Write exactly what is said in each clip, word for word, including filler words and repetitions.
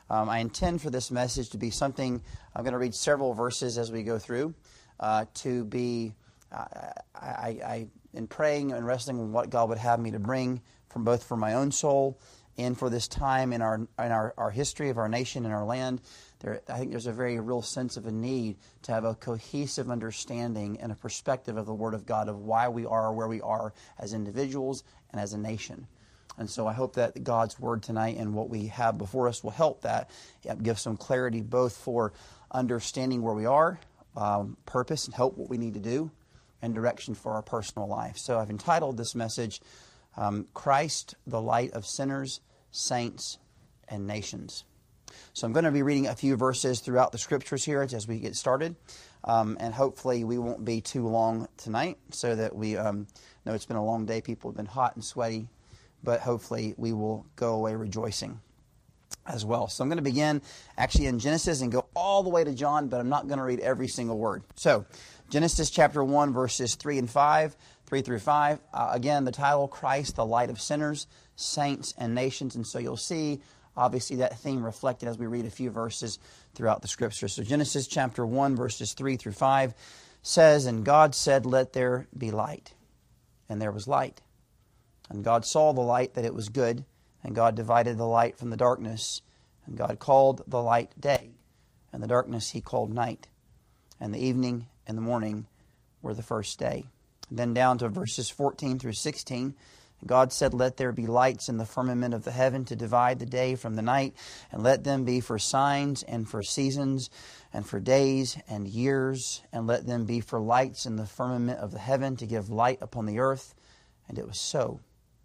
Um, I intend for this message to be something, I'm going to read several verses as we go through, uh, to be, uh, I, I, in praying and wrestling with what God would have me to bring, from both for my own soul and for this time in our in our, our history of our nation and our land. There, I think there's a very real sense of a need to have a cohesive understanding and a perspective of the Word of God, of why we are where we are as individuals and as a nation. And so I hope that God's Word tonight and what we have before us will help that, give some clarity both for understanding where we are, um, purpose and help what we need to do, and direction for our personal life. So I've entitled this message, um, Christ, the Light of Sinners, Saints, and Nations. So I'm going to be reading a few verses throughout the Scriptures here as we get started. Um, and hopefully we won't be too long tonight, so that we um, know it's been a long day. People have been hot and sweaty. But hopefully we will go away rejoicing as well. So I'm going to begin actually in Genesis and go all the way to John, but I'm not going to read every single word. So Genesis chapter one, verses three and five, three through five. Uh, again, the title, Christ, the Light of Sinners, Saints, and Nations. And so you'll see, obviously, that theme reflected as we read a few verses throughout the Scripture. So Genesis chapter one, verses three through five says, "And God said, let there be light. And there was light. And God saw the light, that it was good, and God divided the light from the darkness. And God called the light day, and the darkness He called night. And the evening and the morning were the first day." And then down to verses fourteen through sixteen. "God said, let there be lights in the firmament of the heaven to divide the day from the night, and let them be for signs and for seasons and for days and years, and let them be for lights in the firmament of the heaven to give light upon the earth. And it was so.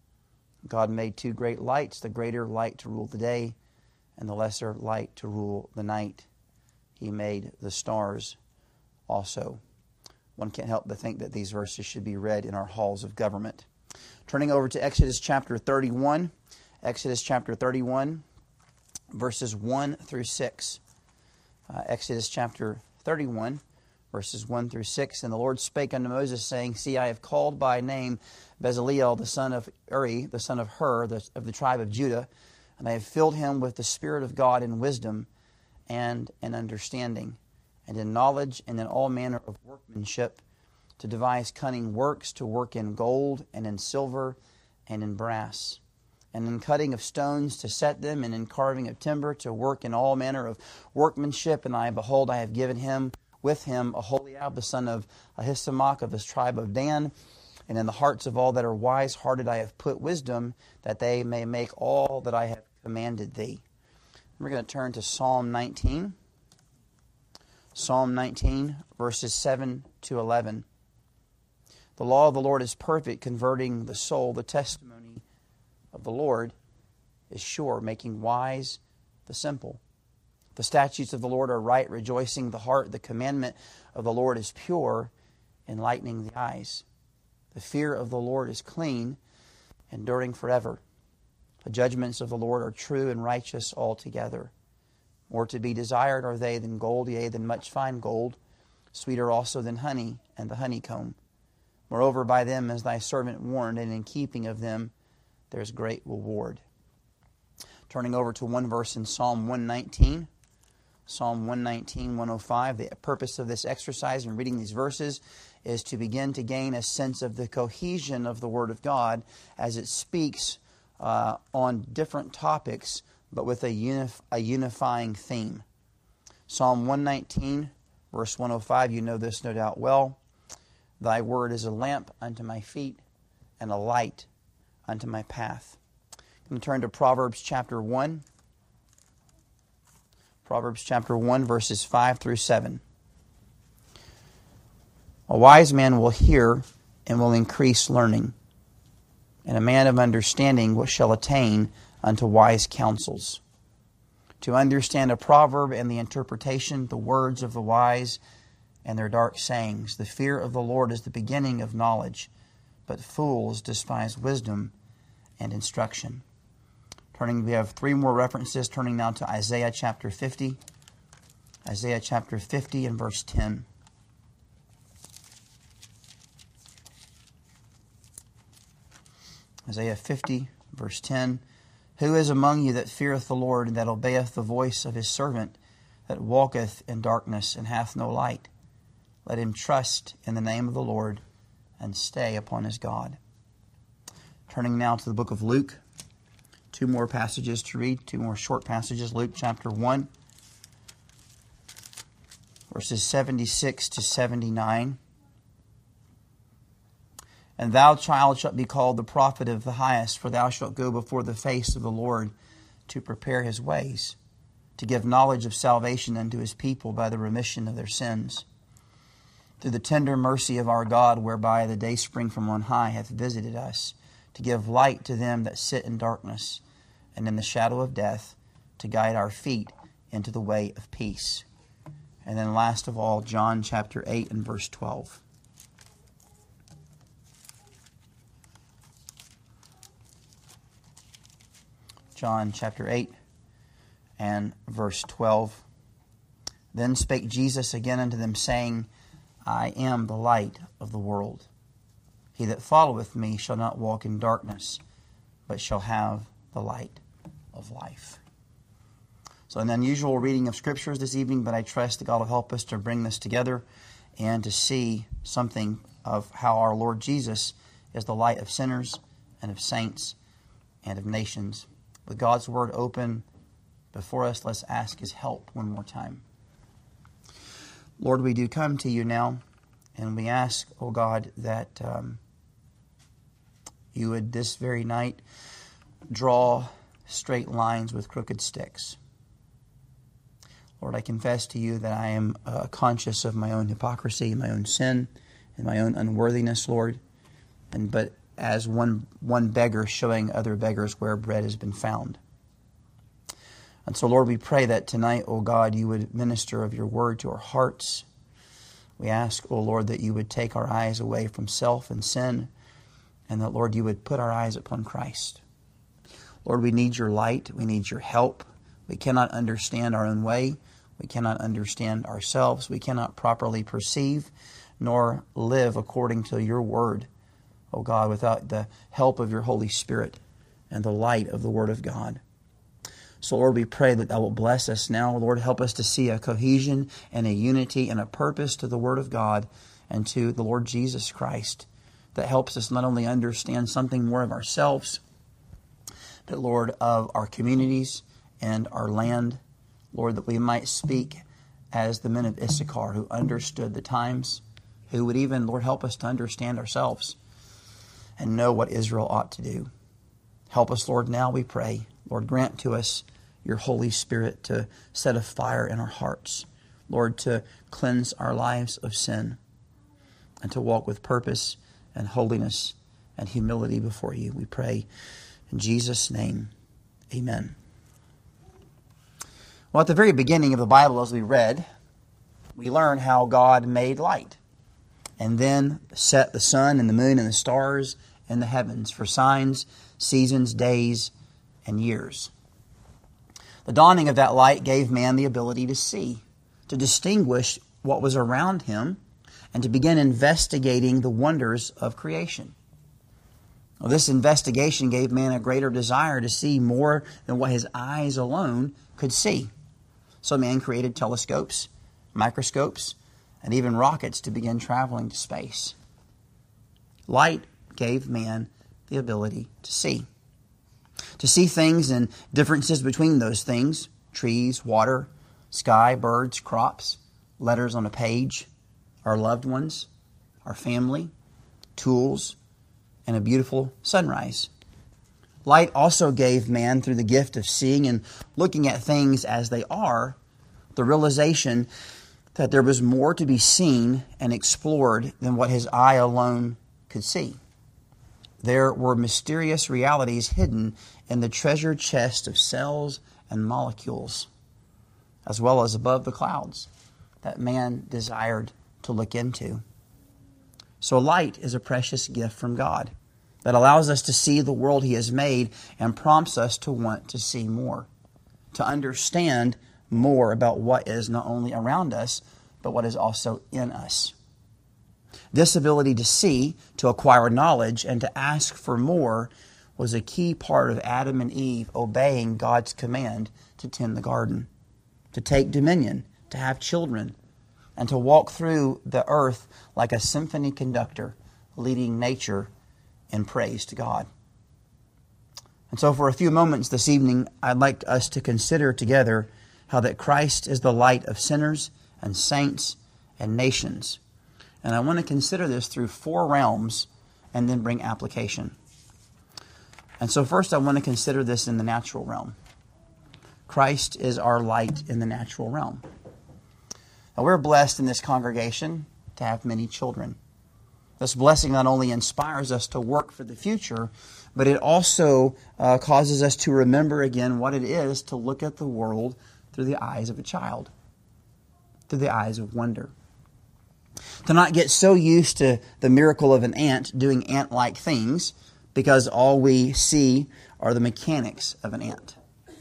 God made two great lights, the greater light to rule the day, and the lesser light to rule the night. He made the stars also." One can't help but think that these verses should be read in our halls of government. Turning over to Exodus chapter thirty-one. Exodus chapter thirty-one, verses one through six. Uh, Exodus chapter thirty-one, verses one through six. "And the Lord spake unto Moses, saying, See, I have called by name Bezaleel, the son of Uri, the son of Hur, the, of the tribe of Judah, and I have filled him with the Spirit of God in wisdom and in understanding, and in knowledge, and in all manner of workmanship, to devise cunning works, to work in gold, and in silver, and in brass, and in cutting of stones, to set them, and in carving of timber, to work in all manner of workmanship. And I, behold, I have given him with him Aholiab, the son of Ahisamach, of the tribe of Dan. And in the hearts of all that are wise-hearted I have put wisdom, that they may make all that I have commanded thee." We're going to turn to Psalm nineteen. Psalm nineteen, verses seven to eleven. "The law of the Lord is perfect, converting the soul. The testimony of the Lord is sure, making wise the simple. The statutes of the Lord are right, rejoicing the heart. The commandment of the Lord is pure, enlightening the eyes. The fear of the Lord is clean, enduring forever. The judgments of the Lord are true and righteous altogether. More to be desired are they than gold, yea, than much fine gold, sweeter also than honey and the honeycomb. Moreover, by them is thy servant warned, and in keeping of them there is great reward." Turning over to one verse in Psalm one nineteen. Psalm one nineteen, one oh five. The purpose of this exercise in reading these verses is to begin to gain a sense of the cohesion of the Word of God as it speaks uh, on different topics, but with a, unif- a unifying theme. Psalm one nineteen, verse one oh five, you know this no doubt well. "Thy word is a lamp unto my feet, and a light unto my path." I'm going to turn to Proverbs chapter one. Proverbs chapter one, verses five through seven. "A wise man will hear and will increase learning, and a man of understanding what shall attain unto wise counsels. To understand a proverb and the interpretation, the words of the wise and their dark sayings. The fear of the Lord is the beginning of knowledge, but fools despise wisdom and instruction." Turning, we have three more references. Turning now to Isaiah chapter fifty. Isaiah chapter fifty and verse ten. Isaiah fifty, verse ten. Who is among you that feareth the Lord, and that obeyeth the voice of his servant, that walketh in darkness and hath no light? Let him trust in the name of the Lord and stay upon his God. Turning now to the book of Luke. Two more passages to read, two more short passages. Luke chapter one, verses seventy-six to seventy-nine. And thou, child, shalt be called the prophet of the highest, for thou shalt go before the face of the Lord to prepare his ways, to give knowledge of salvation unto his people by the remission of their sins, through the tender mercy of our God, whereby the dayspring from on high hath visited us, to give light to them that sit in darkness and in the shadow of death, to guide our feet into the way of peace. And then last of all, John chapter eight and verse twelve. John chapter eight and verse twelve. Then spake Jesus again unto them, saying, I am the light of the world. He that followeth me shall not walk in darkness, but shall have the light of life. So an unusual reading of Scriptures this evening, but I trust that God will help us to bring this together and to see something of how our Lord Jesus is the light of sinners and of saints and of nations. With God's Word open before us, let's ask His help one more time. Lord, we do come to You now, and we ask, oh God, that um, You would this very night draw straight lines with crooked sticks. Lord, I confess to You that I am uh, conscious of my own hypocrisy, my own sin, and my own unworthiness, Lord. And but as one one beggar showing other beggars where bread has been found. And so, Lord, we pray that tonight, O God, You would minister of Your word to our hearts. We ask, O Lord, that You would take our eyes away from self and sin, and that, Lord, You would put our eyes upon Christ. Lord, we need Your light. We need Your help. We cannot understand our own way. We cannot understand ourselves. We cannot properly perceive nor live according to Your word, O God, without the help of Your Holy Spirit and the light of the Word of God. So, Lord, we pray that Thou wilt bless us now. Lord, help us to see a cohesion and a unity and a purpose to the Word of God and to the Lord Jesus Christ that helps us not only understand something more of ourselves, but, Lord, of our communities and our land. Lord, that we might speak as the men of Issachar who understood the times, who would even, Lord, help us to understand ourselves and know what Israel ought to do. Help us, Lord, now we pray. Lord, grant to us Your Holy Spirit to set a fire in our hearts. Lord, to cleanse our lives of sin and to walk with purpose and holiness and humility before You. We pray in Jesus' name. Amen. Well, at the very beginning of the Bible, as we read, we learn how God made light and then set the sun and the moon and the stars in the heavens for signs, seasons, days, and years. The dawning of that light gave man the ability to see, to distinguish what was around him, and to begin investigating the wonders of creation. Well, this investigation gave man a greater desire to see more than what his eyes alone could see. So man created telescopes, microscopes, and even rockets to begin traveling to space. Light gave man the ability to see. To see things and differences between those things, trees, water, sky, birds, crops, letters on a page, our loved ones, our family, tools, and a beautiful sunrise. Light also gave man, through the gift of seeing and looking at things as they are, the realization that there was more to be seen and explored than what his eye alone could see. There were mysterious realities hidden in the treasure chest of cells and molecules, as well as above the clouds, that man desired to look into. So light is a precious gift from God that allows us to see the world He has made and prompts us to want to see more, to understand more about what is not only around us, but what is also in us. This ability to see, to acquire knowledge, and to ask for more was a key part of Adam and Eve obeying God's command to tend the garden, to take dominion, to have children, and to walk through the earth like a symphony conductor, leading nature in praise to God. And so for a few moments this evening, I'd like us to consider together how that Christ is the light of sinners and saints and nations. And I want to consider this through four realms and then bring application. And so first I want to consider this in the natural realm. Christ is our light in the natural realm. Now we're blessed in this congregation to have many children. This blessing not only inspires us to work for the future, but it also uh, causes us to remember again what it is to look at the world through the eyes of a child, through the eyes of wonder. To not get so used to the miracle of an ant doing ant-like things because all we see are the mechanics of an ant.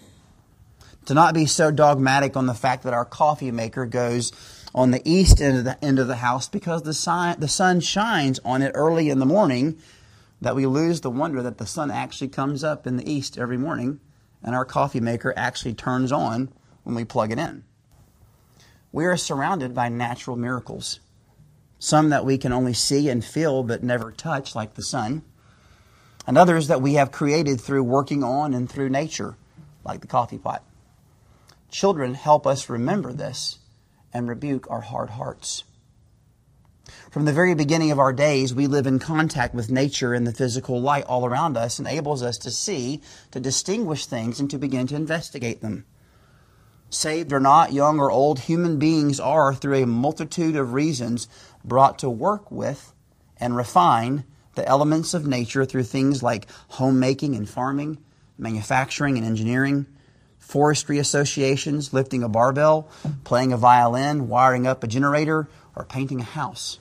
To not be so dogmatic on the fact that our coffee maker goes on the east end of the, end of the house because the sun, the sun shines on it early in the morning, that we lose the wonder that the sun actually comes up in the east every morning and our coffee maker actually turns on when we plug it in. We are surrounded by natural miracles. Some that we can only see and feel but never touch, like the sun. And others that we have created through working on and through nature, like the coffee pot. Children help us remember this and rebuke our hard hearts. From the very beginning of our days, we live in contact with nature, and the physical light all around us enables us to see, to distinguish things, and to begin to investigate them. Saved or not, young or old, human beings are, through a multitude of reasons, brought to work with and refine the elements of nature through things like homemaking and farming, manufacturing and engineering, forestry associations, lifting a barbell, playing a violin, wiring up a generator, or painting a house.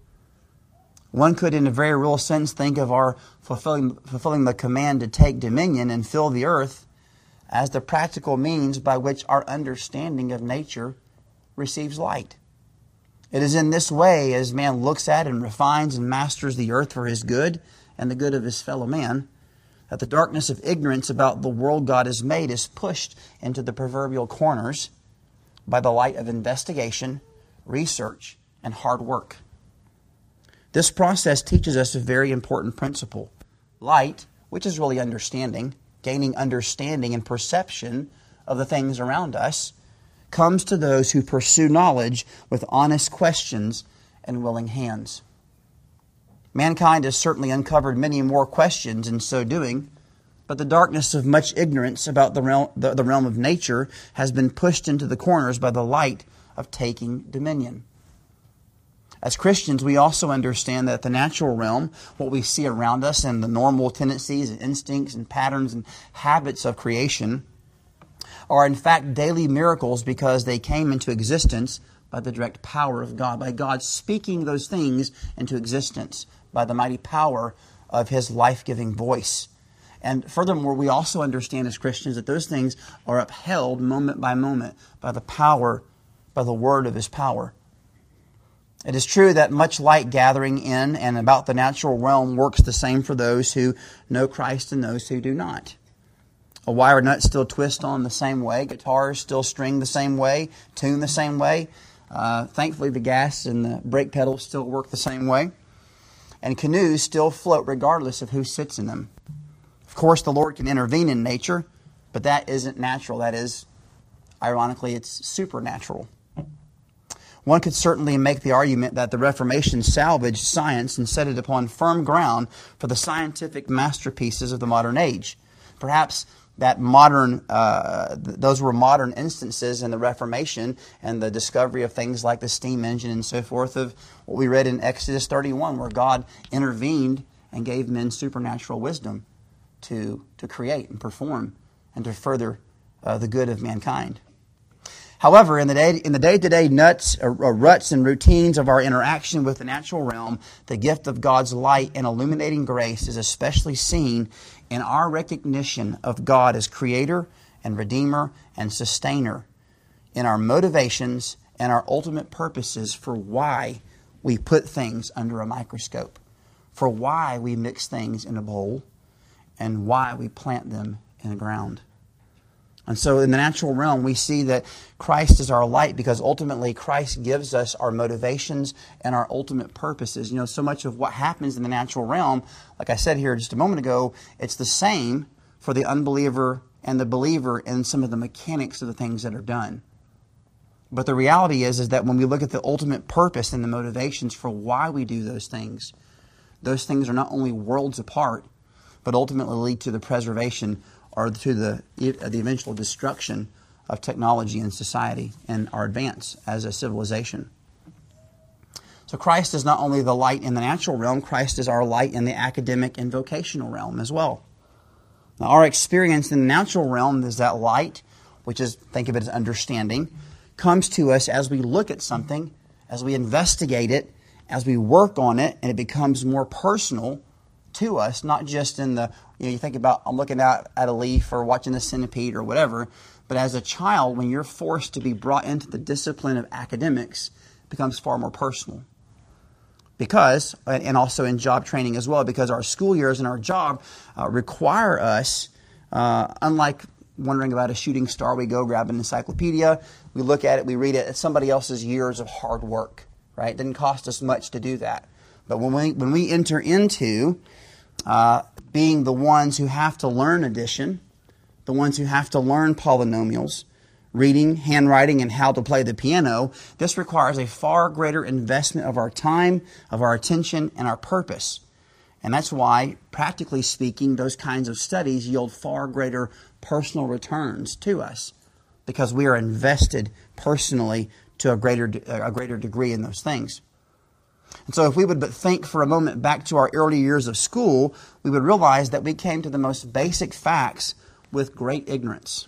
One could, in a very real sense, think of our fulfilling, fulfilling the command to take dominion and fill the earth as the practical means by which our understanding of nature receives light. It is in this way, as man looks at and refines and masters the earth for his good and the good of his fellow man, that the darkness of ignorance about the world God has made is pushed into the proverbial corners by the light of investigation, research, and hard work. This process teaches us a very important principle. Light, which is really understanding, gaining understanding and perception of the things around us, comes to those who pursue knowledge with honest questions and willing hands. Mankind has certainly uncovered many more questions in so doing, but the darkness of much ignorance about the realm, the, the realm of nature has been pushed into the corners by the light of taking dominion. As Christians, we also understand that the natural realm, what we see around us and the normal tendencies and instincts and patterns and habits of creation, are in fact daily miracles because they came into existence by the direct power of God, by God speaking those things into existence, by the mighty power of His life-giving voice. And furthermore, we also understand as Christians that those things are upheld moment by moment by the power, by the word of His power. It is true that much light gathering in and about the natural realm works the same for those who know Christ and those who do not. A wire nut still twists on the same way. Guitars still string the same way, tune the same way. Uh, thankfully, the gas and the brake pedals still work the same way. And canoes still float regardless of who sits in them. Of course, the Lord can intervene in nature, but that isn't natural. That is, ironically, it's supernatural. One could certainly make the argument that the Reformation salvaged science and set it upon firm ground for the scientific masterpieces of the modern age. Perhaps that modern, uh, those were modern instances in the Reformation and the discovery of things like the steam engine and so forth, of what we read in Exodus thirty-one, where God intervened and gave men supernatural wisdom to, to create and perform and to further uh, the good of mankind. However, in the day in the day-to-day nuts, or, or ruts and routines of our interaction with the natural realm, the gift of God's light and illuminating grace is especially seen in our recognition of God as Creator and Redeemer and Sustainer, in our motivations and our ultimate purposes for why we put things under a microscope, for why we mix things in a bowl, and why we plant them in the ground. And so in the natural realm, we see that Christ is our light because ultimately Christ gives us our motivations and our ultimate purposes. You know, so much of what happens in the natural realm, like I said here just a moment ago, it's the same for the unbeliever and the believer in some of the mechanics of the things that are done. But the reality is, is that when we look at the ultimate purpose and the motivations for why we do those things, those things are not only worlds apart, but ultimately lead to the preservation or to the, the eventual destruction of technology and society and our advance as a civilization. So Christ is not only the light in the natural realm, Christ is our light in the academic and vocational realm as well. Now, our experience in the natural realm is that light, which is, think of it as understanding, comes to us as we look at something, as we investigate it, as we work on it, and it becomes more personal to us, not just in the, you know, you think about, I'm looking out at a leaf or watching the centipede or whatever, but as a child, when you're forced to be brought into the discipline of academics, it becomes far more personal. Because, and also in job training as well, because our school years and our job uh, require us, uh, unlike wondering about a shooting star, we go grab an encyclopedia, we look at it, we read it, it's somebody else's years of hard work, right? It didn't cost us much to do that. But when we when we enter into uh, being the ones who have to learn addition, the ones who have to learn polynomials, reading, handwriting, and how to play the piano, this requires a far greater investment of our time, of our attention, and our purpose. And that's why, practically speaking, those kinds of studies yield far greater personal returns to us because we are invested personally to a greater a greater degree in those things. And so if we would but think for a moment back to our early years of school, we would realize that we came to the most basic facts with great ignorance.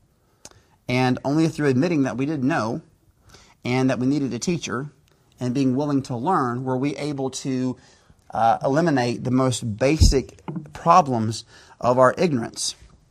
And only through admitting that we didn't know and that we needed a teacher and being willing to learn were we able to uh, eliminate the most basic problems of our ignorance.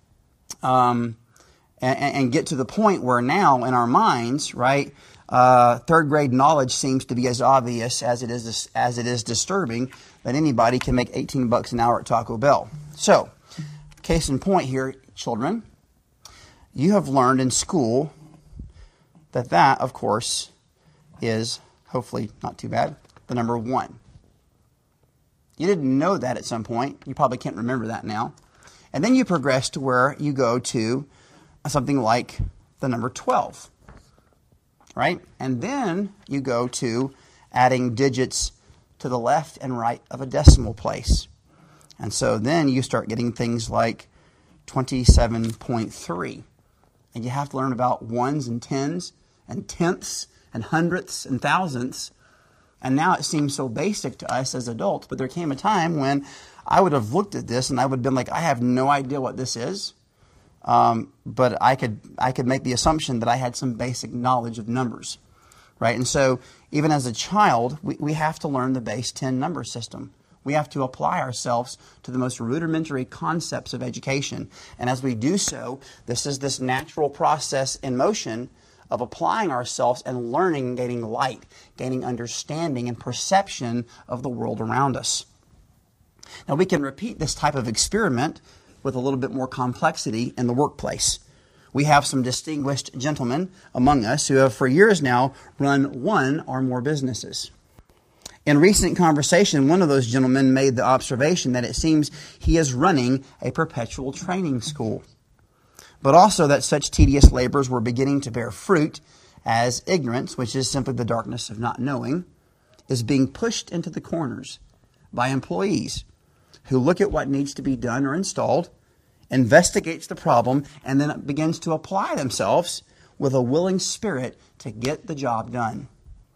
Um, and, and get to the point where now in our minds, right, uh, third grade knowledge seems to be as obvious as it is as it is disturbing that anybody can make eighteen bucks an hour at Taco Bell. So, case in point here, children, you have learned in school that that, of course, is hopefully not too bad, the number one. You didn't know that at some point. You probably can't remember that now. And then you progress to where you go to something like the number twelve, right? And then you go to adding digits to the left and right of a decimal place. And so then you start getting things like twenty-seven point three. And you have to learn about ones and tens and tenths and hundredths and thousandths. And now it seems so basic to us as adults. But there came a time when I would have looked at this and I would have been like, I have no idea what this is. Um, but I could I could make the assumption that I had some basic knowledge of numbers, right? And so even as a child, we, we have to learn the base ten number system. We have to apply ourselves to the most rudimentary concepts of education. And as we do so, this is this natural process in motion of applying ourselves and learning, gaining light, gaining understanding and perception of the world around us. Now, we can repeat this type of experiment with a little bit more complexity in the workplace. We have some distinguished gentlemen among us who have for years now run one or more businesses. In recent conversation, one of those gentlemen made the observation that it seems he is running a perpetual training school, but also that such tedious labors were beginning to bear fruit as ignorance, which is simply the darkness of not knowing, is being pushed into the corners by employees who look at what needs to be done or installed, investigates the problem, and then begins to apply themselves with a willing spirit to get the job done.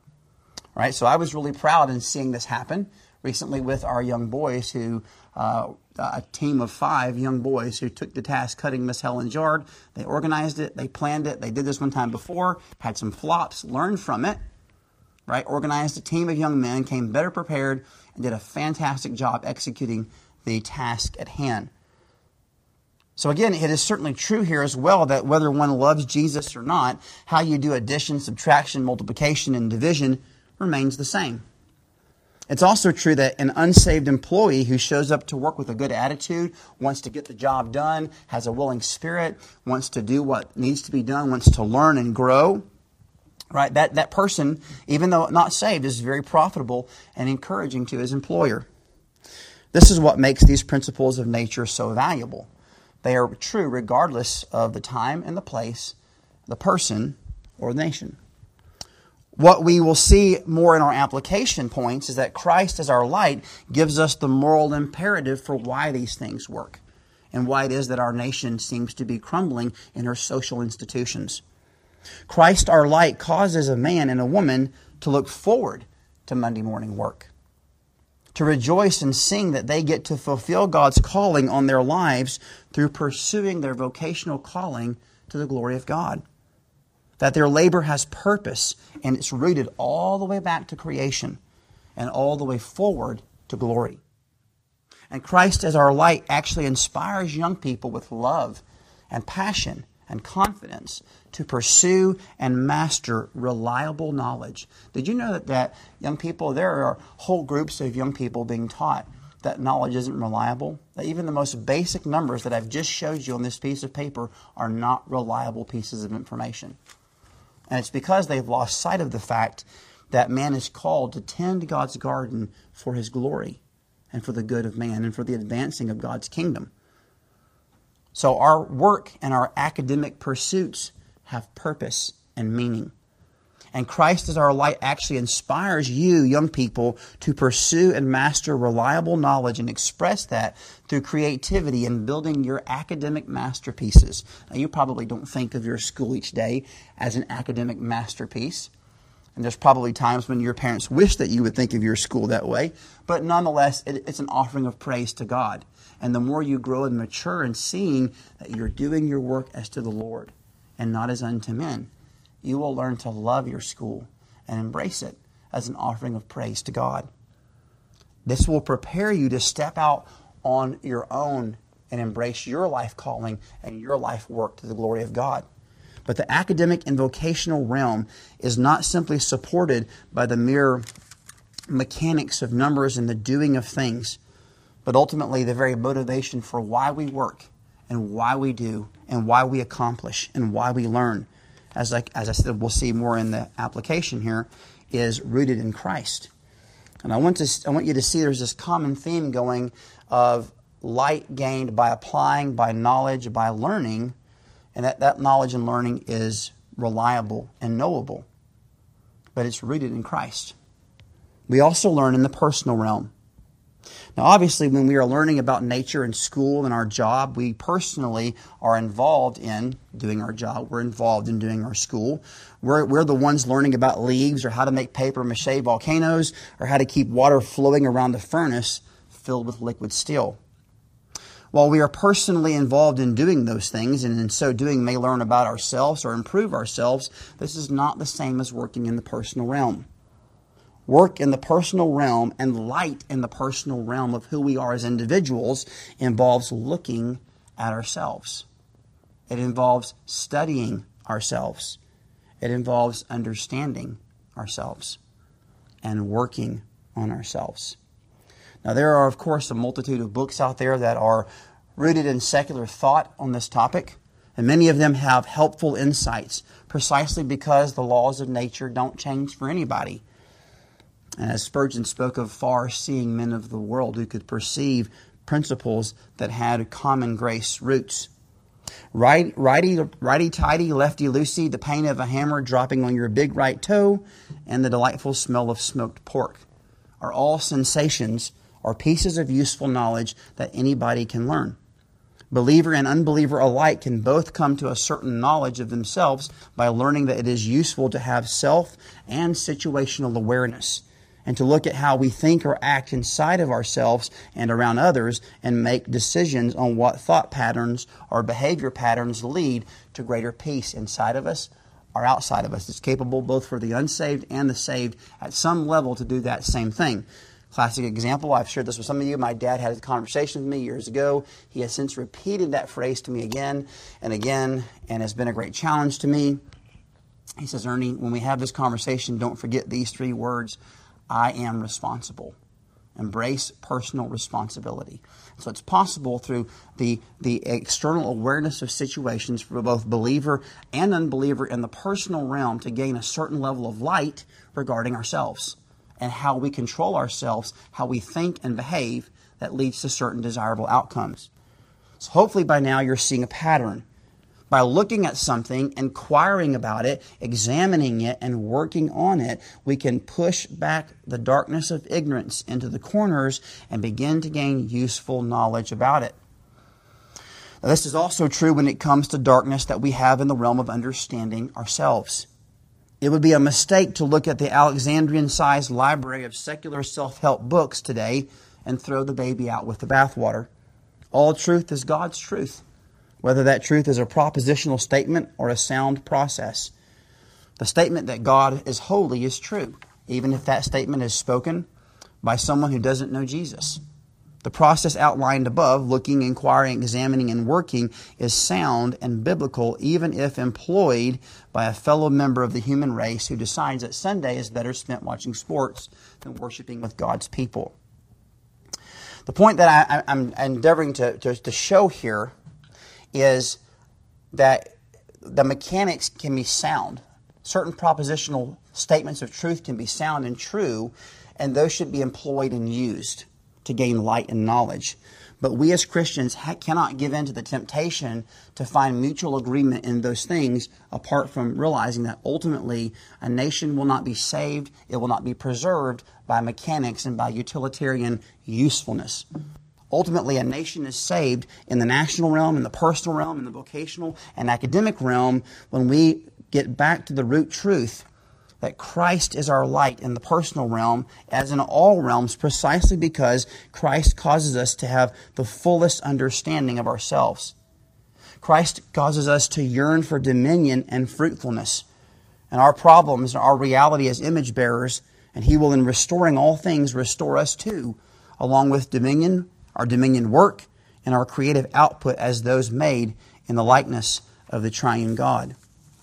All right, so I was really proud in seeing this happen recently with our young boys who, uh, a team of five young boys who took the task cutting Miss Helen's yard. They organized it, they planned it, they did this one time before, had some flops, learned from it, right? Organized a team of young men, came better prepared, and did a fantastic job executing the task at hand. So again, it is certainly true here as well that whether one loves Jesus or not, how you do addition, subtraction, multiplication, and division remains the same. It's also true that an unsaved employee who shows up to work with a good attitude, wants to get the job done, has a willing spirit, wants to do what needs to be done, wants to learn and grow, right? That, that person, even though not saved, is very profitable and encouraging to his employer. This is what makes these principles of nature so valuable. They are true regardless of the time and the place, the person, or the nation. What we will see more in our application points is that Christ as our light gives us the moral imperative for why these things work and why it is that our nation seems to be crumbling in her social institutions. Christ our light causes a man and a woman to look forward to Monday morning work, to rejoice and sing that they get to fulfill God's calling on their lives through pursuing their vocational calling to the glory of God. That their labor has purpose and it's rooted all the way back to creation and all the way forward to glory. And Christ as our light actually inspires young people with love and passion and confidence to pursue and master reliable knowledge. Did you know that, that young people, there are whole groups of young people being taught that knowledge isn't reliable? That even the most basic numbers that I've just showed you on this piece of paper are not reliable pieces of information. And it's because they've lost sight of the fact that man is called to tend God's garden for His glory and for the good of man and for the advancing of God's kingdom. So our work and our academic pursuits have purpose and meaning. And Christ as our light actually inspires you, young people, to pursue and master reliable knowledge and express that through creativity and building your academic masterpieces. Now, you probably don't think of your school each day as an academic masterpiece. And there's probably times when your parents wish that you would think of your school that way. But nonetheless, it, it's an offering of praise to God. And the more you grow and mature in seeing that you're doing your work as to the Lord and not as unto men, you will learn to love your school and embrace it as an offering of praise to God. This will prepare you to step out on your own and embrace your life calling and your life work to the glory of God. But the academic and vocational realm is not simply supported by the mere mechanics of numbers and the doing of things, but ultimately the very motivation for why we work and why we do and why we accomplish and why we learn. As I, as I said, we'll see more in the application here, is rooted in Christ. And I want to I want you to see there's this common theme going of light gained by applying, by knowledge, by learning, and that, that knowledge and learning is reliable and knowable. But it's rooted in Christ. We also learn in the personal realm. Now, obviously, when we are learning about nature in school and our job, we personally are involved in doing our job. We're involved in doing our school. We're, we're the ones learning about leaves or how to make paper mache volcanoes or how to keep water flowing around the furnace filled with liquid steel. While we are personally involved in doing those things and in so doing may learn about ourselves or improve ourselves, this is not the same as working in the personal realm. Work in the personal realm and light in the personal realm of who we are as individuals involves looking at ourselves. It involves studying ourselves. It involves understanding ourselves and working on ourselves. Now, there are, of course, a multitude of books out there that are rooted in secular thought on this topic, and many of them have helpful insights precisely because the laws of nature don't change for anybody. And as Spurgeon spoke of far-seeing men of the world who could perceive principles that had common grace roots. Right, righty, righty-tighty, lefty-loosey, the pain of a hammer dropping on your big right toe, and the delightful smell of smoked pork are all sensations or pieces of useful knowledge that anybody can learn. Believer and unbeliever alike can both come to a certain knowledge of themselves by learning that it is useful to have self and situational awareness, and to look at how we think or act inside of ourselves and around others and make decisions on what thought patterns or behavior patterns lead to greater peace inside of us or outside of us. It's capable both for the unsaved and the saved at some level to do that same thing. Classic example, I've shared this with some of you. My dad had a conversation with me years ago. He has since repeated that phrase to me again and again, and has been a great challenge to me. He says, Ernie, when we have this conversation, don't forget these three words. I am responsible. Embrace personal responsibility. So it's possible through the, the external awareness of situations for both believer and unbeliever in the personal realm to gain a certain level of light regarding ourselves and how we control ourselves, how we think and behave that leads to certain desirable outcomes. So hopefully by now you're seeing a pattern. By looking at something, inquiring about it, examining it, and working on it, we can push back the darkness of ignorance into the corners and begin to gain useful knowledge about it. Now, this is also true when it comes to darkness that we have in the realm of understanding ourselves. It would be a mistake to look at the Alexandrian-sized library of secular self-help books today and throw the baby out with the bathwater. All truth is God's truth, whether that truth is a propositional statement or a sound process. The statement that God is holy is true, even if that statement is spoken by someone who doesn't know Jesus. The process outlined above, looking, inquiring, examining, and working, is sound and biblical, even if employed by a fellow member of the human race who decides that Sunday is better spent watching sports than worshiping with God's people. The point that I, I'm endeavoring to, to, to show here is that the mechanics can be sound. Certain propositional statements of truth can be sound and true, and those should be employed and used to gain light and knowledge. But we as Christians ha- cannot give in to the temptation to find mutual agreement in those things apart from realizing that ultimately a nation will not be saved, it will not be preserved by mechanics and by utilitarian usefulness. Ultimately, a nation is saved in the national realm, in the personal realm, in the vocational and academic realm when we get back to the root truth that Christ is our light in the personal realm, as in all realms, precisely because Christ causes us to have the fullest understanding of ourselves. Christ causes us to yearn for dominion and fruitfulness. And our problems, our reality as image bearers, and He will, in restoring all things, restore us too, along with dominion, our dominion work, and our creative output as those made in the likeness of the triune God.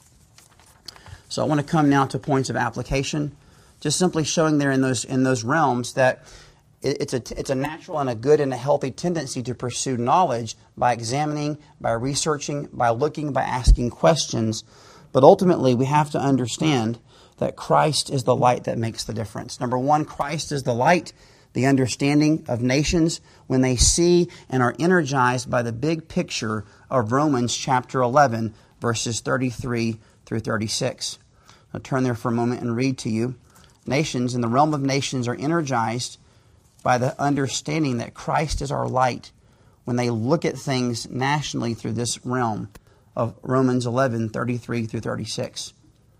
So I want to come now to points of application, just simply showing there in those in those realms that it's a it's a natural and a good and a healthy tendency to pursue knowledge by examining, by researching, by looking, by asking questions. But ultimately, we have to understand that Christ is the light that makes the difference. Number one, Christ is the light, the understanding of nations when they see and are energized by the big picture of Romans chapter eleven, verses thirty-three through thirty-six. I'll turn there for a moment and read to you. Nations, in the realm of nations, are energized by the understanding that Christ is our light when they look at things nationally through this realm of Romans eleven, thirty-three through thirty-six.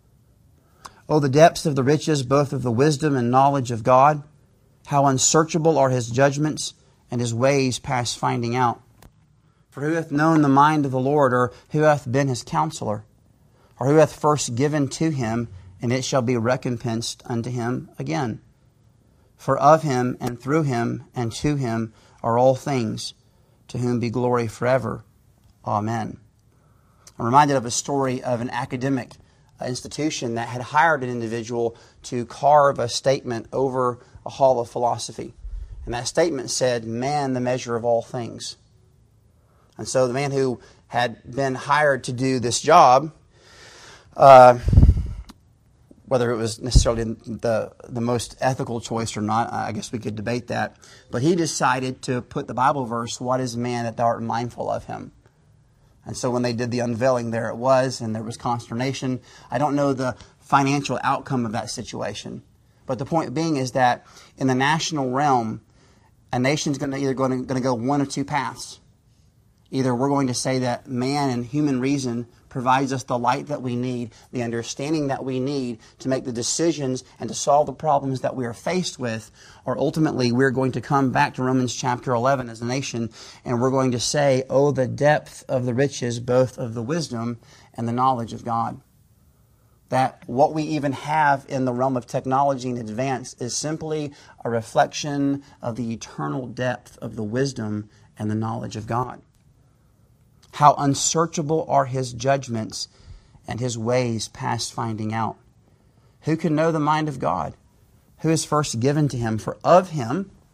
Oh, the depths of the riches, both of the wisdom and knowledge of God! How unsearchable are His judgments, and His ways past finding out. For who hath known the mind of the Lord, or who hath been His counselor? Or who hath first given to Him, and it shall be recompensed unto Him again? For of Him, and through Him, and to Him are all things, to whom be glory forever. Amen. I'm reminded of a story of an academic institution that had hired an individual to carve a statement over a hall of philosophy. And that statement said, "Man, the measure of all things." And so the man who had been hired to do this job, Uh, whether it was necessarily the the most ethical choice or not, I guess we could debate that. But he decided to put the Bible verse, "What is man that thou art mindful of him?" And so when they did the unveiling, there it was, and there was consternation. I don't know the financial outcome of that situation. But the point being is that in the national realm, a nation's going to either going to, going to go one of two paths. Either we're going to say that man and human reason provides us the light that we need, the understanding that we need to make the decisions and to solve the problems that we are faced with, or ultimately we're going to come back to Romans chapter eleven as a nation and we're going to say, oh, the depth of the riches, both of the wisdom and the knowledge of God. That what we even have in the realm of technology and advance is simply a reflection of the eternal depth of the wisdom and the knowledge of God. How unsearchable are His judgments and His ways past finding out. Who can know the mind of God? Who is first given to Him? For of Him,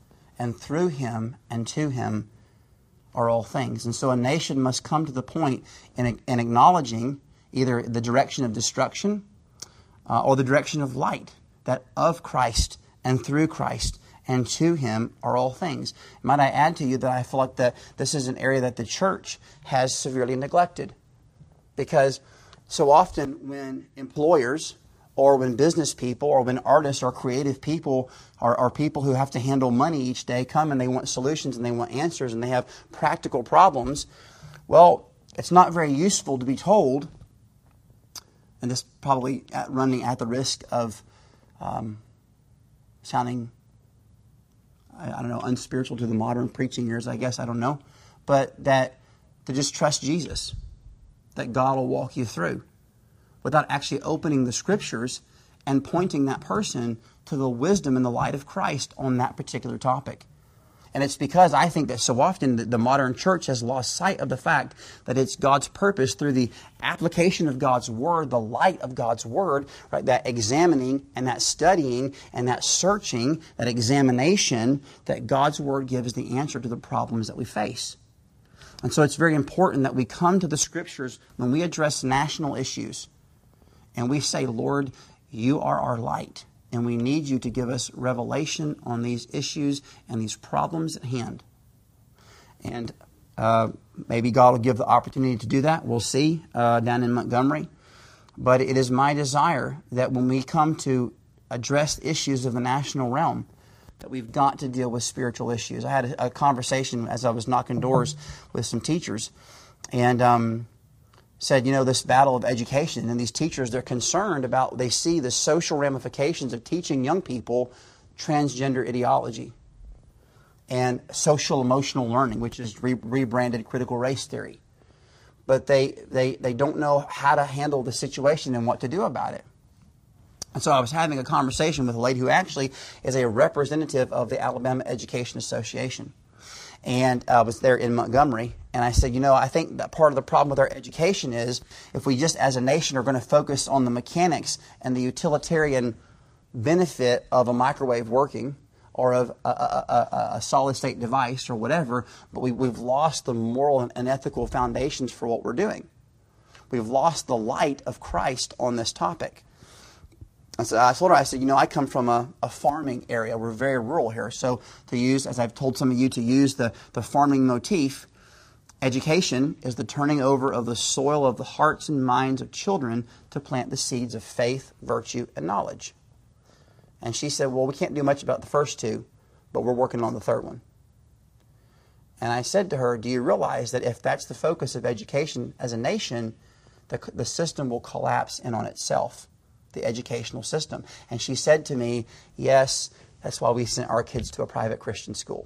and through him and to him are all things. And so a nation must come to the point in, in acknowledging either the direction of destruction uh, or the direction of light, that of Christ and through Christ and to him are all things. Might I add to you that I feel like that this is an area that the church has severely neglected. Because so often when employers or when business people or when artists or creative people or, or people who have to handle money each day come and they want solutions and they want answers and they have practical problems, well, it's not very useful to be told, and this probably at running at the risk of um, sounding, I, I don't know, unspiritual to the modern preaching ears, I guess, I don't know, but that to just trust Jesus, that God will walk you through, without actually opening the Scriptures and pointing that person to the wisdom and the light of Christ on that particular topic. And it's because I think that so often the modern church has lost sight of the fact that it's God's purpose through the application of God's Word, the light of God's Word, right? That examining and that studying and that searching, that examination, that God's Word gives the answer to the problems that we face. And so it's very important that we come to the Scriptures when we address national issues. And we say, Lord, you are our light, and we need you to give us revelation on these issues and these problems at hand. And uh, maybe God will give the opportunity to do that. We'll see uh, down in Montgomery. But it is my desire that when we come to address issues of the national realm, that we've got to deal with spiritual issues. I had a, a conversation as I was knocking doors with some teachers, and um said, you know, this battle of education, and these teachers, they're concerned about, they see the social ramifications of teaching young people transgender ideology and social emotional learning, which is re- rebranded critical race theory. But they, they, they don't know how to handle the situation and what to do about it. And so I was having a conversation with a lady who actually is a representative of the Alabama Education Association. And I was there in Montgomery, and I said, you know, I think that part of the problem with our education is if we just as a nation are going to focus on the mechanics and the utilitarian benefit of a microwave working or of a, a, a, a solid-state device or whatever, but we, we've lost the moral and ethical foundations for what we're doing. We've lost the light of Christ on this topic. And so I told her, I said, you know, I come from a, a farming area. We're very rural here. So to use, as I've told some of you, to use the, the farming motif, education is the turning over of the soil of the hearts and minds of children to plant the seeds of faith, virtue, and knowledge. And she said, well, we can't do much about the first two, but we're working on the third one. And I said to her, do you realize that if that's the focus of education as a nation, the, the system will collapse in on itself? The educational system. And she said to me, yes, that's why we sent our kids to a private Christian school.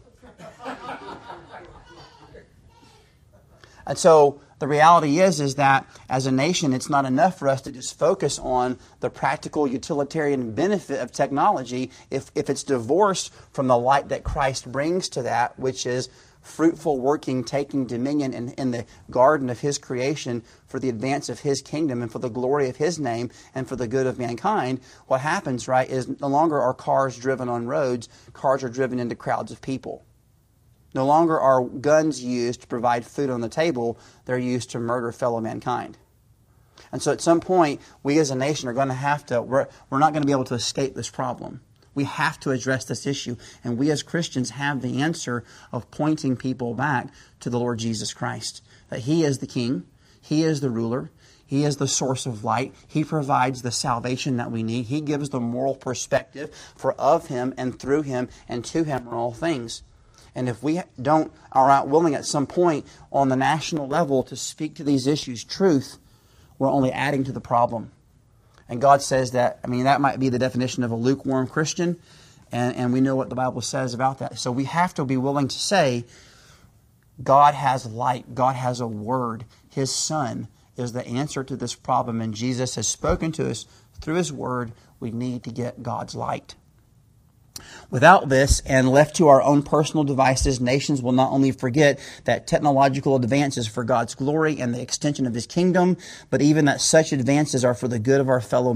And so the reality is, is that as a nation, it's not enough for us to just focus on the practical utilitarian benefit of technology if, if it's divorced from the light that Christ brings to that, which is fruitful working, taking dominion in, in the garden of His creation for the advance of His kingdom and for the glory of His name and for the good of mankind. What happens, right, is no longer are cars driven on roads, cars are driven into crowds of people. No longer are guns used to provide food on the table, they're used to murder fellow mankind. And so at some point, we as a nation are going to have to, we're, we're not going to be able to escape this problem. We have to address this issue, and we as Christians have the answer of pointing people back to the Lord Jesus Christ. That He is the King, He is the ruler, He is the source of light, He provides the salvation that we need, He gives the moral perspective for of Him and through Him and to Him are all things. And if we don't are not willing at some point on the national level to speak to these issues truth, we're only adding to the problem. And God says that, I mean, that might be the definition of a lukewarm Christian, and, and we know what the Bible says about that. So we have to be willing to say, God has light, God has a word, His Son is the answer to this problem, and Jesus has spoken to us through His word. We need to get God's light. Without this, and left to our own personal devices, nations will not only forget that technological advances for God's glory and the extension of His kingdom, but even that such advances are for the good of our fellow man.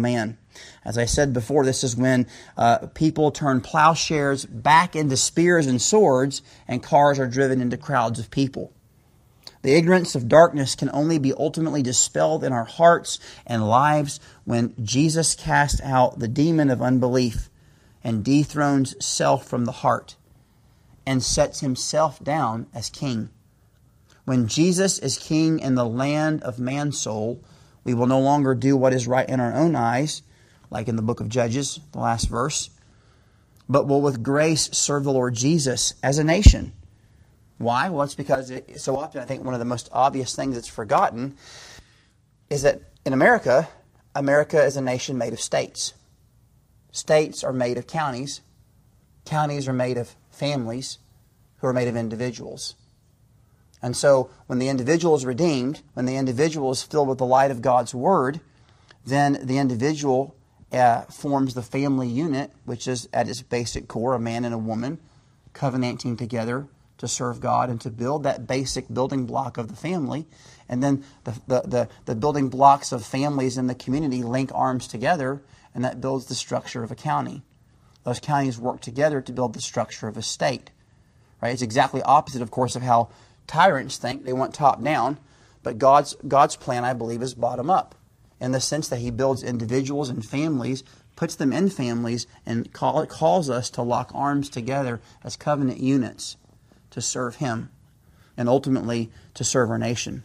As I said before, this is when uh, people turn plowshares back into spears and swords, and cars are driven into crowds of people. The ignorance of darkness can only be ultimately dispelled in our hearts and lives when Jesus casts out the demon of unbelief and dethrones self from the heart and sets himself down as king. When Jesus is king in the land of man's soul, we will no longer do what is right in our own eyes, like in the book of Judges, the last verse, but will with grace serve the Lord Jesus as a nation. Why? Well, it's because it, so often I think one of the most obvious things that's forgotten is that in America, America is a nation made of states. States are made of counties. Counties are made of families who are made of individuals. And so when the individual is redeemed, when the individual is filled with the light of God's Word, then the individual uh, forms the family unit, which is at its basic core a man and a woman covenanting together to serve God and to build that basic building block of the family. And then the, the, the, the building blocks of families in the community link arms together, and that builds the structure of a county. Those counties work together to build the structure of a state. Right? It's exactly opposite, of course, of how tyrants think. They want top down, but God's God's plan, I believe, is bottom up, in the sense that He builds individuals and families, puts them in families, and call, calls us to lock arms together as covenant units to serve Him, and ultimately to serve our nation.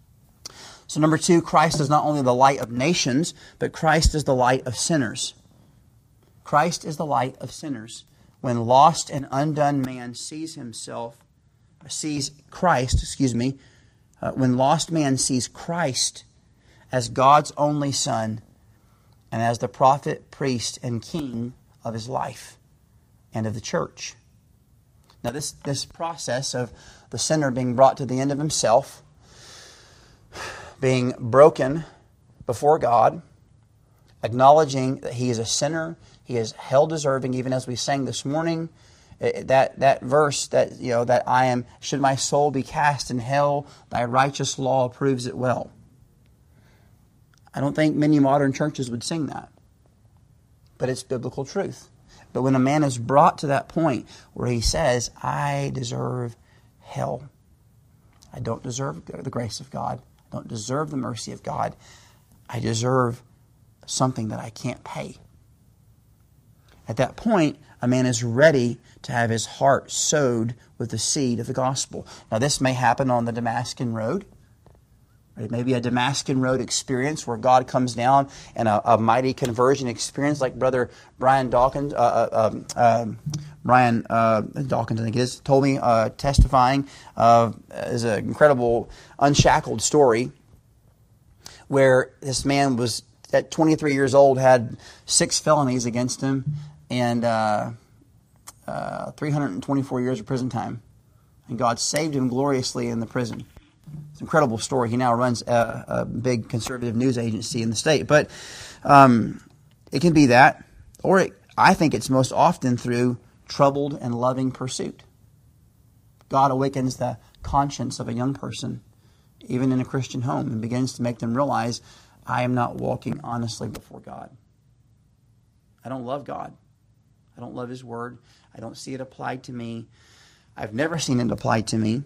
So number two, Christ is not only the light of nations, but Christ is the light of sinners. Christ is the light of sinners. When lost and undone man sees himself, sees Christ, excuse me, uh, when lost man sees Christ as God's only Son and as the prophet, priest, and king of his life and of the church. Now this, this process of the sinner being brought to the end of himself, being broken before God, acknowledging that he is a sinner, he is hell deserving, even as we sang this morning, That that verse that you know that I am, should my soul be cast in hell, thy righteous law approves it well. I don't think many modern churches would sing that, but it's biblical truth. But when a man is brought to that point where he says, I deserve hell, I don't deserve the grace of God, I don't deserve the mercy of God, I deserve something that I can't pay. At that point, a man is ready to have his heart sowed with the seed of the gospel. Now, this may happen on the Damascus Road. It may be a Damascus Road experience where God comes down and a, a mighty conversion experience, like Brother Brian Dawkins, uh, uh, uh, Brian uh, Dawkins, I think it is, told me, uh, testifying of is an incredible unshackled story where this man was at twenty-three years old, had six felonies against him, and uh, uh, three hundred twenty-four years of prison time. And God saved him gloriously in the prison. It's an incredible story. He now runs a, a big conservative news agency in the state. But um, it can be that, or it, I think it's most often through troubled and loving pursuit. God awakens the conscience of a young person, even in a Christian home, and begins to make them realize, I am not walking honestly before God. I don't love God. I don't love His Word. I don't see it applied to me. I've never seen it applied to me.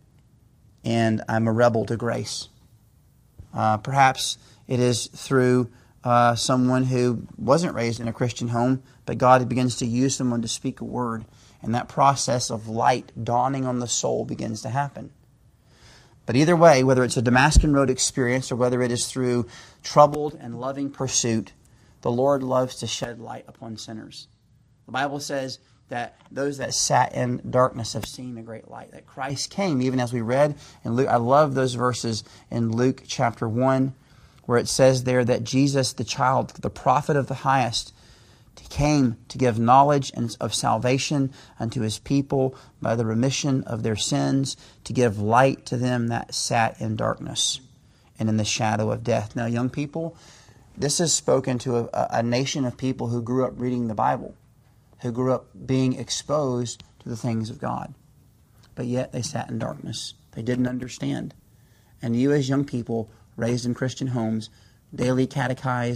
And I'm a rebel to grace. Uh, perhaps it is through uh, someone who wasn't raised in a Christian home, but God begins to use someone to speak a word. And that process of light dawning on the soul begins to happen. But either way, whether it's a Damascus Road experience or whether it is through troubled and loving pursuit, the Lord loves to shed light upon sinners. The Bible says that those that sat in darkness have seen a great light. That Christ came, even as we read in Luke. I love those verses in Luke chapter one, where it says there that Jesus, the child, the prophet of the highest, came to give knowledge of salvation unto His people by the remission of their sins, to give light to them that sat in darkness and in the shadow of death. Now, young people, this is spoken to a, a nation of people who grew up reading the Bible, who grew up being exposed to the things of God. But yet they sat in darkness. They didn't understand. And you as young people raised in Christian homes, daily catechized,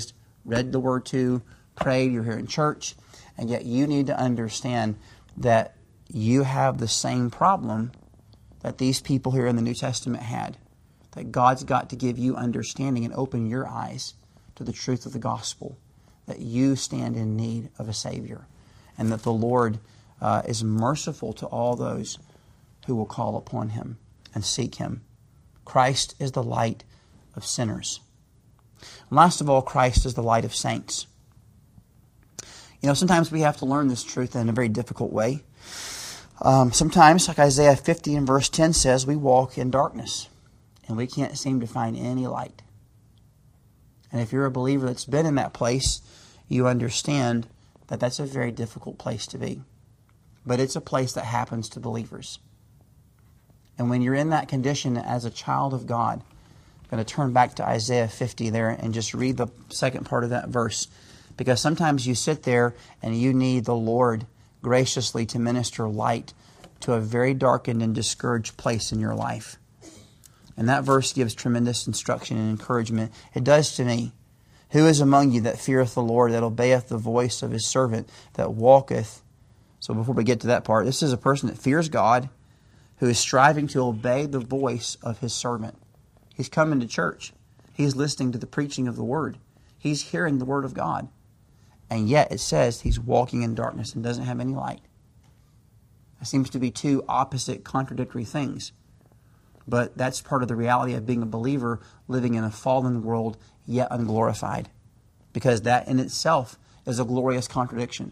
read the Word to, prayed, you're here in church, and yet you need to understand that you have the same problem that these people here in the New Testament had. That God's got to give you understanding and open your eyes to the truth of the gospel. That you stand in need of a Savior. And that the Lord uh, is merciful to all those who will call upon Him and seek Him. Christ is the light of sinners. And last of all, Christ is the light of saints. You know, sometimes we have to learn this truth in a very difficult way. Um, sometimes, like Isaiah fifty and verse ten says, we walk in darkness and we can't seem to find any light. And if you're a believer that's been in that place, you understand that that's a very difficult place to be. But it's a place that happens to believers. And when you're in that condition as a child of God, I'm going to turn back to Isaiah fifty there and just read the second part of that verse. Because sometimes you sit there and you need the Lord graciously to minister light to a very darkened and discouraged place in your life. And that verse gives tremendous instruction and encouragement. It does to me. Who is among you that feareth the Lord, that obeyeth the voice of His servant, that walketh? So before we get to that part, this is a person that fears God, who is striving to obey the voice of His servant. He's coming to church. He's listening to the preaching of the Word. He's hearing the Word of God. And yet it says he's walking in darkness and doesn't have any light. That seems to be two opposite, contradictory things. But that's part of the reality of being a believer living in a fallen world, yet unglorified. Because that in itself is a glorious contradiction.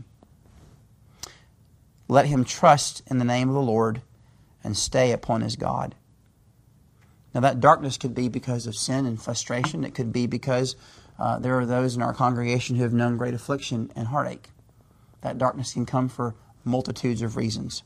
Let him trust in the name of the Lord and stay upon his God. Now that darkness could be because of sin and frustration. It could be because Uh, there are those in our congregation who have known great affliction and heartache. That darkness can come for multitudes of reasons.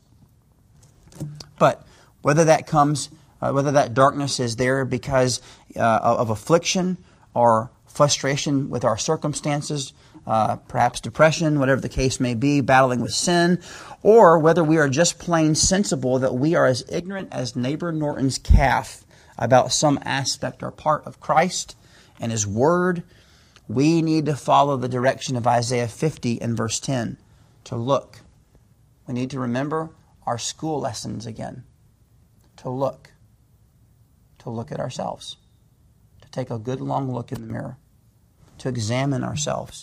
But whether that comes, uh, whether that darkness is there because uh, of affliction or frustration with our circumstances, uh, perhaps depression, whatever the case may be, battling with sin, or whether we are just plain sensible that we are as ignorant as neighbor Norton's calf about some aspect or part of Christ and His Word, we need to follow the direction of Isaiah fifty and verse ten, to look. We need to remember our school lessons again. To look. To look at ourselves. To take a good long look in the mirror. To examine ourselves.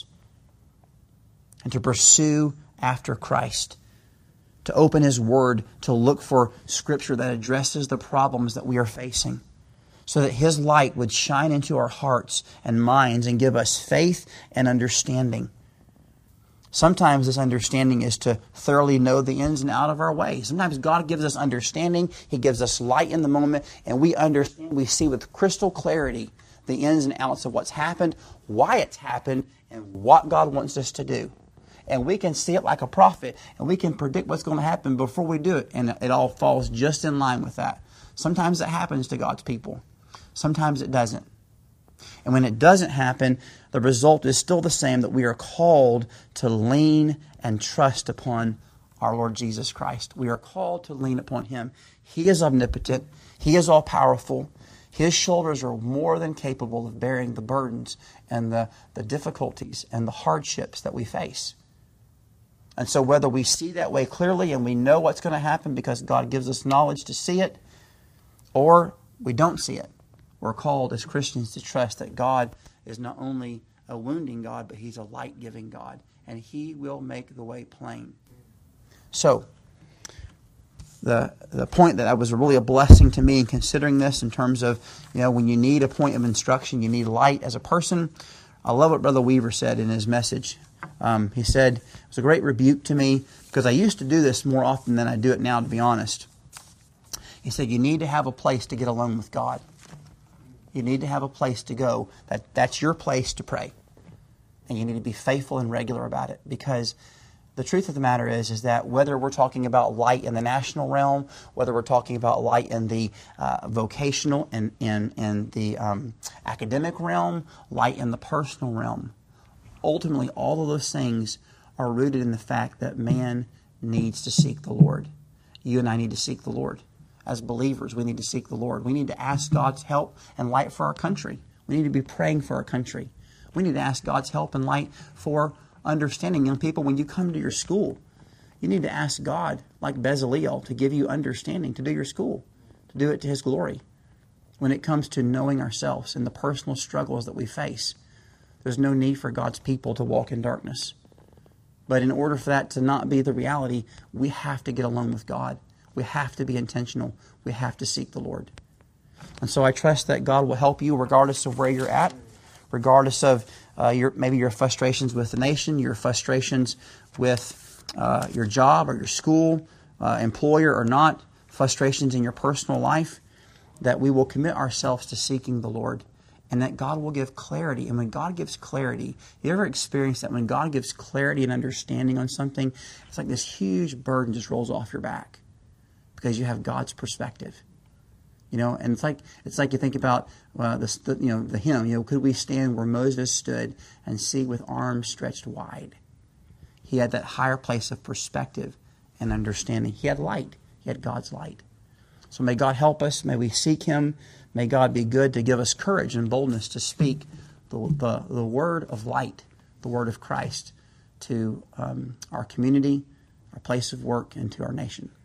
And to pursue after Christ. To open His Word, to look for Scripture that addresses the problems that we are facing, so that His light would shine into our hearts and minds and give us faith and understanding. Sometimes this understanding is to thoroughly know the ins and outs of our way. Sometimes God gives us understanding. He gives us light in the moment, and we understand, we see with crystal clarity the ins and outs of what's happened, why it's happened, and what God wants us to do. And we can see it like a prophet, and we can predict what's going to happen before we do it, and it all falls just in line with that. Sometimes it happens to God's people. Sometimes it doesn't. And when it doesn't happen, the result is still the same, that we are called to lean and trust upon our Lord Jesus Christ. We are called to lean upon Him. He is omnipotent. He is all-powerful. His shoulders are more than capable of bearing the burdens and the, the difficulties and the hardships that we face. And so whether we see that way clearly and we know what's going to happen because God gives us knowledge to see it, or we don't see it, we're called as Christians to trust that God is not only a wounding God, but He's a light-giving God. And He will make the way plain. So, the the point that was really a blessing to me in considering this in terms of, you know, when you need a point of instruction, you need light as a person. I love what Brother Weaver said in his message. Um, he said, it was a great rebuke to me because I used to do this more often than I do it now, to be honest. He said, you need to have a place to get alone with God. You need to have a place to go. That That's your place to pray. And you need to be faithful and regular about it. Because the truth of the matter is, is that whether we're talking about light in the national realm, whether we're talking about light in the uh, vocational and in, in the um, academic realm, light in the personal realm, ultimately all of those things are rooted in the fact that man needs to seek the Lord. You and I need to seek the Lord. As believers, we need to seek the Lord. We need to ask God's help and light for our country. We need to be praying for our country. We need to ask God's help and light for understanding. Young people, when you come to your school, you need to ask God, like Bezaleel, to give you understanding to do your school, to do it to His glory. When it comes to knowing ourselves and the personal struggles that we face, there's no need for God's people to walk in darkness. But in order for that to not be the reality, we have to get alone with God. We have to be intentional. We have to seek the Lord. And so I trust that God will help you regardless of where you're at, regardless of uh, your maybe your frustrations with the nation, your frustrations with uh, your job or your school, uh, employer or not, frustrations in your personal life, that we will commit ourselves to seeking the Lord and that God will give clarity. And when God gives clarity, you ever experienced that when God gives clarity and understanding on something, it's like this huge burden just rolls off your back because you have God's perspective. You know, and it's like it's like you think about uh, the, the you know the hymn. You know, could we stand where Moses stood and see with arms stretched wide? He had that higher place of perspective and understanding. He had light. He had God's light. So may God help us. May we seek Him. May God be good to give us courage and boldness to speak the the, the word of light, the word of Christ, to um, our community, our place of work, and to our nation.